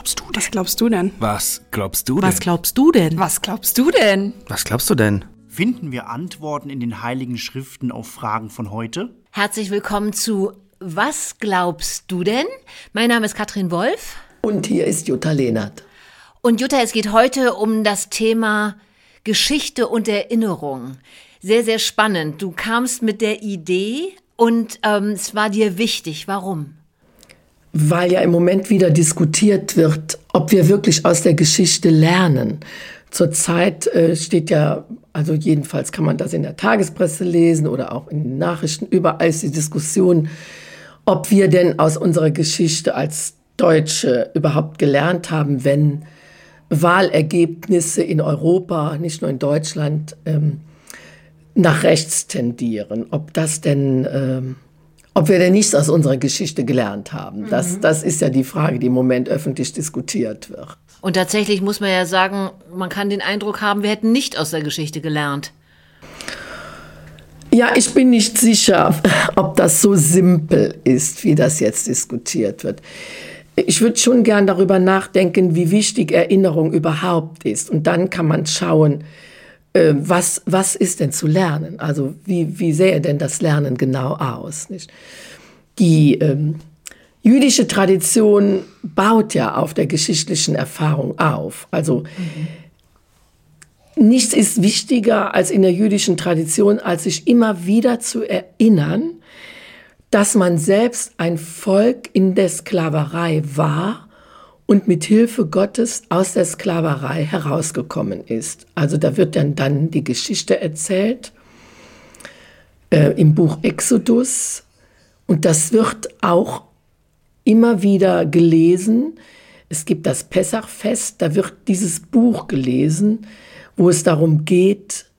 glaubst du denn? Was glaubst du denn? Was glaubst du denn? Was glaubst du denn? Was glaubst du denn? Was glaubst du denn? Finden wir Antworten in den Heiligen Schriften auf Fragen von heute? Herzlich willkommen zu Was glaubst du denn? Mein Name ist Katrin Wolf. Und hier ist Jutta Lehnert. Und Jutta, es geht heute um das Thema Geschichte und Erinnerung. Sehr, sehr spannend. Du kamst mit der Idee und es war dir wichtig. Warum? Weil ja im Moment wieder diskutiert wird, ob wir wirklich aus der Geschichte lernen. Zurzeit steht ja, also jedenfalls kann man das in der Tagespresse lesen oder auch in den Nachrichten, überall ist die Diskussion, ob wir denn aus unserer Geschichte als Deutsche überhaupt gelernt haben, wenn Wahlergebnisse in Europa, nicht nur in Deutschland, nach rechts tendieren. Ob wir denn nichts aus unserer Geschichte gelernt haben. Das ist ja die Frage, die im Moment öffentlich diskutiert wird. Und tatsächlich muss man ja sagen, man kann den Eindruck haben, wir hätten nicht aus der Geschichte gelernt. Ja, ich bin nicht sicher, ob das so simpel ist, wie das jetzt diskutiert wird. Ich würde schon gern darüber nachdenken, wie wichtig Erinnerung überhaupt ist. Und dann kann man schauen, was ist denn zu lernen? Also wie sähe denn das Lernen genau aus? Nicht? Die jüdische Tradition baut ja auf der geschichtlichen Erfahrung auf. Also nichts ist wichtiger als in der jüdischen Tradition, als sich immer wieder zu erinnern, dass man selbst ein Volk in der Sklaverei war und mit Hilfe Gottes aus der Sklaverei herausgekommen ist. Also da wird dann die Geschichte erzählt im Buch Exodus. Und das wird auch immer wieder gelesen. Es gibt das Pessachfest, da wird dieses Buch gelesen, wo es darum geht,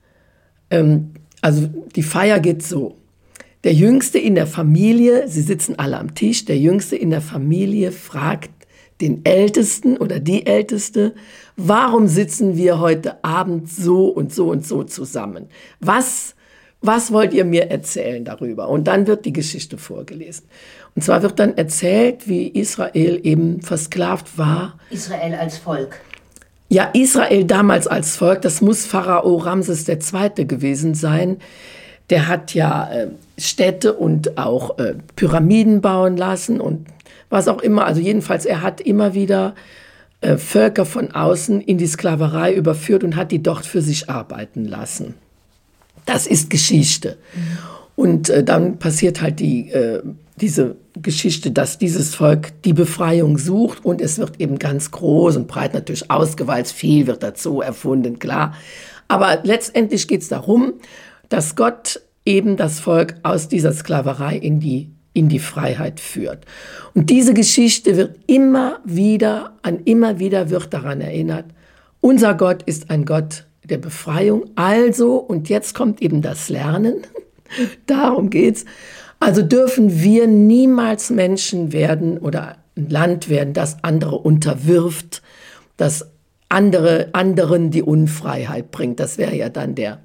also die Feier geht so. Der Jüngste in der Familie, sie sitzen alle am Tisch, der Jüngste in der Familie fragt den Ältesten oder die Älteste, warum sitzen wir heute Abend so und so und so zusammen? Was wollt ihr mir erzählen darüber? Und dann wird die Geschichte vorgelesen. Und zwar wird dann erzählt, wie Israel eben versklavt war. Israel als Volk. Ja, Israel damals als Volk, das muss Pharao Ramses II. Gewesen sein. Der hat ja Städte und auch Pyramiden bauen lassen und was auch immer. Also jedenfalls, er hat immer wieder Völker von außen in die Sklaverei überführt und hat die dort für sich arbeiten lassen. Das ist Geschichte. Und dann passiert halt diese Geschichte, dass dieses Volk die Befreiung sucht und es wird eben ganz groß und breit natürlich ausgewalzt. Viel wird dazu erfunden, klar. Aber letztendlich geht es darum, dass Gott eben das Volk aus dieser Sklaverei in die Freiheit führt. Und diese Geschichte wird immer wieder wird daran erinnert, unser Gott ist ein Gott der Befreiung. Also, und jetzt kommt eben das Lernen, darum geht's. Also dürfen wir niemals Menschen werden oder ein Land werden, das andere unterwirft, das anderen die Unfreiheit bringt. Das wäre ja dann der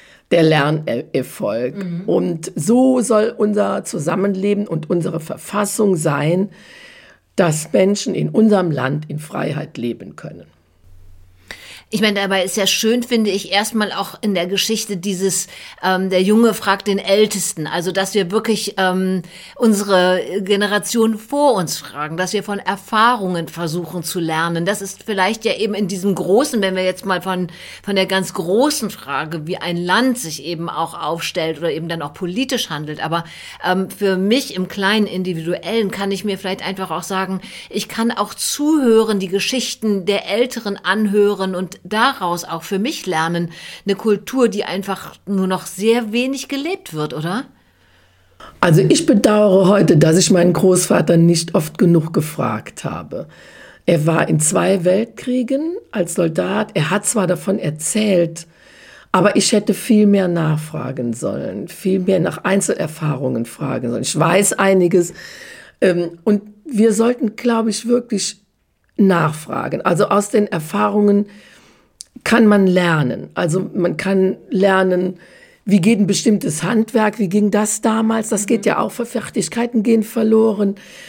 Lernerfolg. Und so soll unser Zusammenleben und unsere Verfassung sein, dass Menschen in unserem Land in Freiheit leben können. Ich meine, dabei ist ja schön, finde ich, erstmal auch in der Geschichte dieses, der Junge fragt den Ältesten. Also, dass wir wirklich unsere Generation vor uns fragen, dass wir von Erfahrungen versuchen zu lernen. Das ist vielleicht ja eben in diesem großen, wenn wir jetzt mal von der ganz großen Frage, wie ein Land sich eben auch aufstellt oder eben dann auch politisch handelt. Aber für mich im kleinen Individuellen kann ich mir vielleicht einfach auch sagen, ich kann auch zuhören, die Geschichten der Älteren anhören und daraus auch für mich lernen, eine Kultur, die einfach nur noch sehr wenig gelebt wird, oder? Also ich bedauere heute, dass ich meinen Großvater nicht oft genug gefragt habe. Er war in 2 Weltkriegen als Soldat. Er hat zwar davon erzählt, aber ich hätte viel mehr nachfragen sollen, viel mehr nach Einzelerfahrungen fragen sollen. Ich weiß einiges und wir sollten, glaube ich, wirklich nachfragen. Also aus den Erfahrungen kann man lernen. Also man kann lernen, wie geht ein bestimmtes Handwerk, wie ging das damals? Das geht ja auch, Fertigkeiten gehen verloren.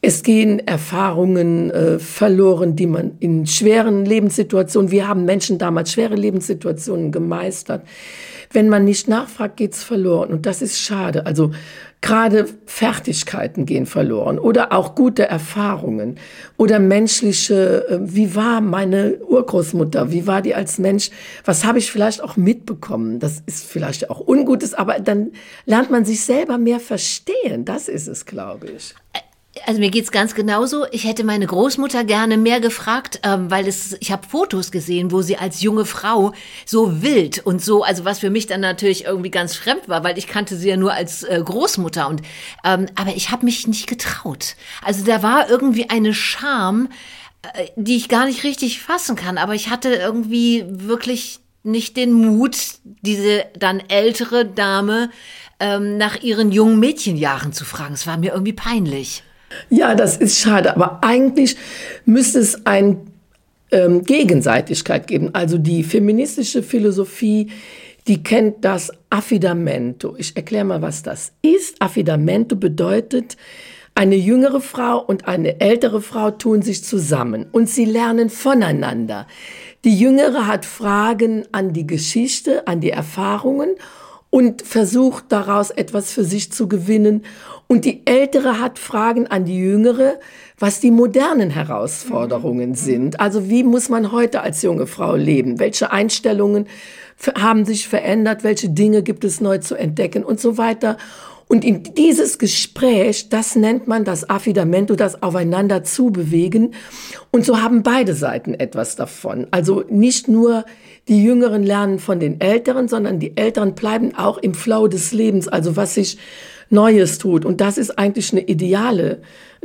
Es gehen Erfahrungen verloren, die man in schweren Lebenssituationen, wir haben Menschen damals schwere Lebenssituationen gemeistert. Wenn man nicht nachfragt, geht's verloren. Und das ist schade. Also gerade Fertigkeiten gehen verloren oder auch gute Erfahrungen oder menschliche, wie war meine Urgroßmutter, wie war die als Mensch, was habe ich vielleicht auch mitbekommen. Das ist vielleicht auch Ungutes, aber dann lernt man sich selber mehr verstehen. Das ist es, glaube ich. Also mir geht's ganz genauso. Ich hätte meine Großmutter gerne mehr gefragt, weil ich habe Fotos gesehen, wo sie als junge Frau so wild und so, also was für mich dann natürlich irgendwie ganz fremd war, weil ich kannte sie ja nur als Großmutter aber ich habe mich nicht getraut. Also da war irgendwie eine Scham, die ich gar nicht richtig fassen kann, aber ich hatte irgendwie wirklich nicht den Mut, diese dann ältere Dame nach ihren jungen Mädchenjahren zu fragen. Es war mir irgendwie peinlich. Ja, das ist schade, aber eigentlich müsste es eine Gegenseitigkeit geben. Also die feministische Philosophie, die kennt das Affidamento. Ich erkläre mal, was das ist. Affidamento bedeutet, eine jüngere Frau und eine ältere Frau tun sich zusammen und sie lernen voneinander. Die Jüngere hat Fragen an die Geschichte, an die Erfahrungen und versucht daraus etwas für sich zu gewinnen. Und die Ältere hat Fragen an die Jüngere, was die modernen Herausforderungen sind. Also wie muss man heute als junge Frau leben? Welche Einstellungen haben sich verändert? Welche Dinge gibt es neu zu entdecken und so weiter? Und in dieses Gespräch, das nennt man das Affidamento, das Aufeinander zubewegen. Und so haben beide Seiten etwas davon. Also nicht nur die Jüngeren lernen von den Älteren, sondern die Älteren bleiben auch im Flow des Lebens, also was sich Neues tut. Und das ist eigentlich eine ideale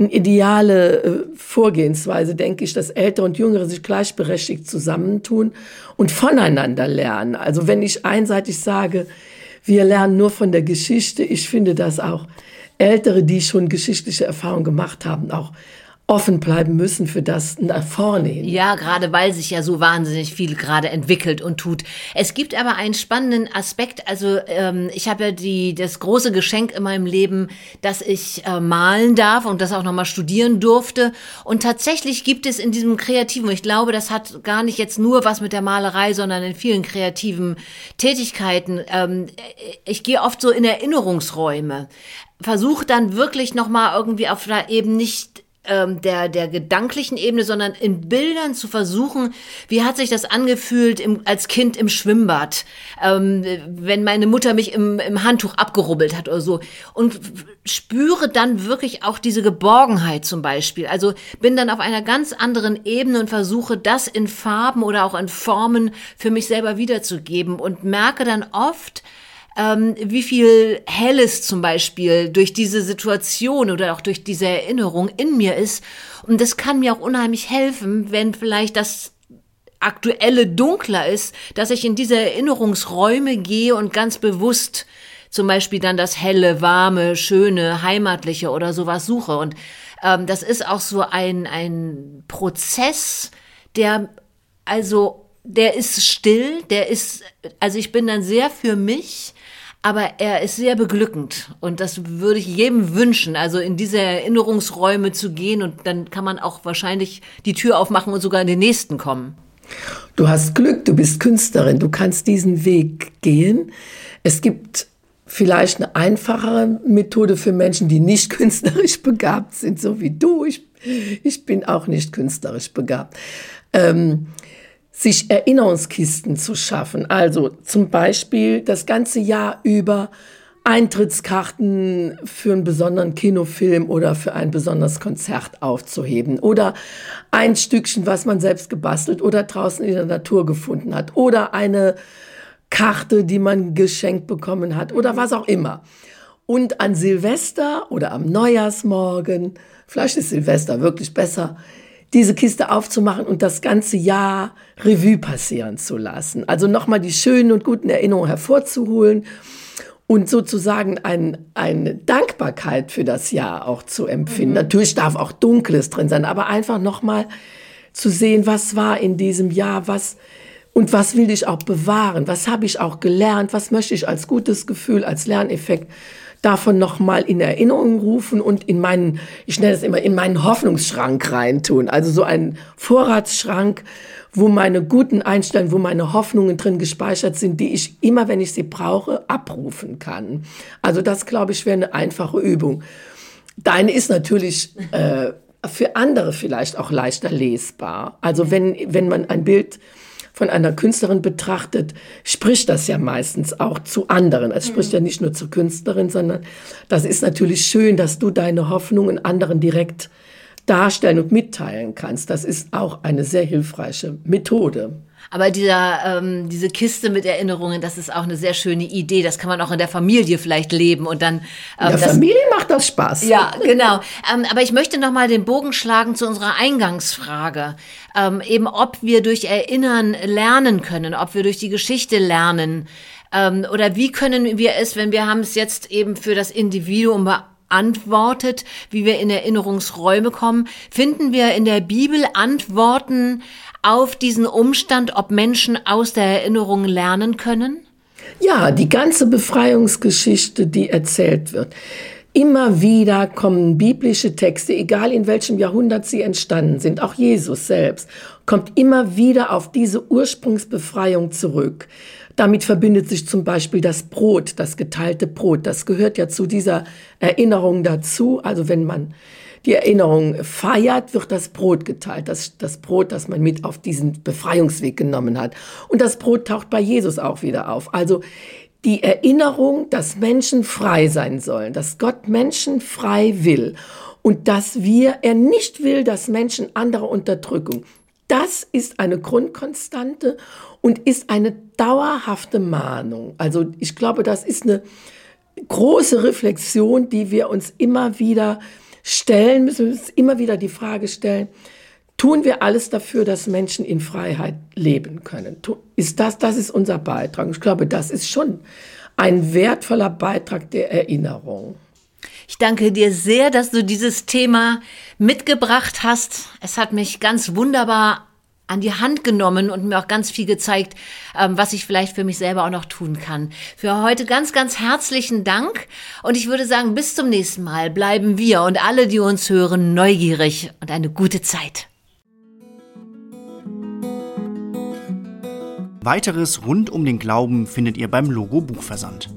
Vorgehensweise, denke ich, dass Ältere und Jüngere sich gleichberechtigt zusammentun und voneinander lernen. Also wenn ich einseitig sage, wir lernen nur von der Geschichte, ich finde, dass auch Ältere, die schon geschichtliche Erfahrungen gemacht haben, auch offen bleiben müssen für das nach vorne hin. Ja, gerade weil sich ja so wahnsinnig viel gerade entwickelt und tut. Es gibt aber einen spannenden Aspekt. Also ich habe ja das große Geschenk in meinem Leben, dass ich malen darf und das auch nochmal studieren durfte. Und tatsächlich gibt es in diesem Kreativen, ich glaube, das hat gar nicht jetzt nur was mit der Malerei, sondern in vielen kreativen Tätigkeiten. Ich gehe oft so in Erinnerungsräume, versuche dann wirklich nochmal irgendwie auf da eben nicht der gedanklichen Ebene, sondern in Bildern zu versuchen, wie hat sich das angefühlt als Kind im Schwimmbad, wenn meine Mutter mich im Handtuch abgerubbelt hat oder so, und spüre dann wirklich auch diese Geborgenheit zum Beispiel. Also bin dann auf einer ganz anderen Ebene und versuche das in Farben oder auch in Formen für mich selber wiederzugeben und merke dann oft, wie viel Helles zum Beispiel durch diese Situation oder auch durch diese Erinnerung in mir ist. Und das kann mir auch unheimlich helfen, wenn vielleicht das Aktuelle dunkler ist, dass ich in diese Erinnerungsräume gehe und ganz bewusst zum Beispiel dann das Helle, Warme, Schöne, Heimatliche oder sowas suche. Und das ist auch so ein Prozess, der ist still, also ich bin dann sehr für mich, aber er ist sehr beglückend und das würde ich jedem wünschen, also in diese Erinnerungsräume zu gehen und dann kann man auch wahrscheinlich die Tür aufmachen und sogar in den nächsten kommen. Du hast Glück, du bist Künstlerin, du kannst diesen Weg gehen. Es gibt vielleicht eine einfachere Methode für Menschen, die nicht künstlerisch begabt sind, so wie du. Ich bin auch nicht künstlerisch begabt. Sich Erinnerungskisten zu schaffen. Also zum Beispiel das ganze Jahr über Eintrittskarten für einen besonderen Kinofilm oder für ein besonderes Konzert aufzuheben. Oder ein Stückchen, was man selbst gebastelt oder draußen in der Natur gefunden hat. Oder eine Karte, die man geschenkt bekommen hat. Oder was auch immer. Und an Silvester oder am Neujahrsmorgen, vielleicht ist Silvester wirklich besser, diese Kiste aufzumachen und das ganze Jahr Revue passieren zu lassen. Also nochmal die schönen und guten Erinnerungen hervorzuholen und sozusagen eine Dankbarkeit für das Jahr auch zu empfinden. Natürlich darf auch Dunkles drin sein, aber einfach nochmal zu sehen, was war in diesem Jahr, was will ich auch bewahren, was habe ich auch gelernt, was möchte ich als gutes Gefühl, als Lerneffekt davon nochmal in Erinnerung rufen und ich nenne es immer, in meinen Hoffnungsschrank reintun. Also so einen Vorratsschrank, wo meine guten Einstellungen, wo meine Hoffnungen drin gespeichert sind, die ich immer, wenn ich sie brauche, abrufen kann. Also das, glaube ich, wäre eine einfache Übung. Deine ist natürlich für andere vielleicht auch leichter lesbar. Also wenn man ein Bild von einer Künstlerin betrachtet, spricht das ja meistens auch zu anderen. Es spricht ja nicht nur zur Künstlerin, sondern das ist natürlich schön, dass du deine Hoffnungen anderen direkt darstellen und mitteilen kannst. Das ist auch eine sehr hilfreiche Methode. Aber diese Kiste mit Erinnerungen, das ist auch eine sehr schöne Idee. Das kann man auch in der Familie vielleicht leben und dann. In der Familie macht das Spaß. Ja, genau. Aber ich möchte noch mal den Bogen schlagen zu unserer Eingangsfrage. Eben, ob wir durch Erinnern lernen können, ob wir durch die Geschichte lernen. Oder wie können wir es, wenn wir haben es jetzt eben für das Individuum beantwortet, wie wir in Erinnerungsräume kommen, finden wir in der Bibel Antworten auf diesen Umstand, ob Menschen aus der Erinnerung lernen können? Ja, die ganze Befreiungsgeschichte, die erzählt wird. Immer wieder kommen biblische Texte, egal in welchem Jahrhundert sie entstanden sind, auch Jesus selbst, kommt immer wieder auf diese Ursprungsbefreiung zurück. Damit verbindet sich zum Beispiel das Brot, das geteilte Brot. Das gehört ja zu dieser Erinnerung dazu. Also wenn man die Erinnerung feiert, wird das Brot geteilt. Das Brot, das man mit auf diesen Befreiungsweg genommen hat. Und das Brot taucht bei Jesus auch wieder auf. Also die Erinnerung, dass Menschen frei sein sollen, dass Gott Menschen frei will und dass er nicht will, dass Menschen andere Unterdrückung. Das ist eine Grundkonstante und ist eine dauerhafte Mahnung. Also ich glaube, das ist eine große Reflexion, die wir uns immer wieder stellen, müssen wir uns immer wieder die Frage stellen, tun wir alles dafür, dass Menschen in Freiheit leben können? Das ist unser Beitrag. Ich glaube, das ist schon ein wertvoller Beitrag der Erinnerung. Ich danke dir sehr, dass du dieses Thema mitgebracht hast. Es hat mich ganz wunderbar an die Hand genommen und mir auch ganz viel gezeigt, was ich vielleicht für mich selber auch noch tun kann. Für heute ganz, ganz herzlichen Dank. Und ich würde sagen, bis zum nächsten Mal bleiben wir und alle, die uns hören, neugierig und eine gute Zeit. Weiteres rund um den Glauben findet ihr beim Logo Buchversand.